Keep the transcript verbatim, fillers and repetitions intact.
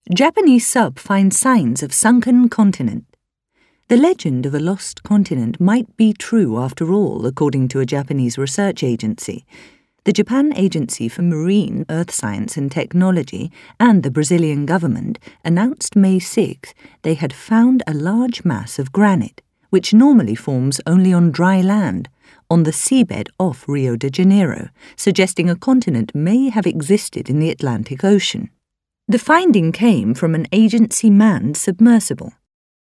Japanese sub finds signs of sunken continent. The legend of a lost continent might be true after all, according to a Japanese research agency. The Japan Agency for Marine, Earth Science and Technology and the Brazilian government announced May sixth they had found a large mass of granite, which normally forms only on dry land, on the seabed off Rio de Janeiro, suggesting a continent may have existed in the Atlantic Ocean. The finding came from an agency-manned submersible.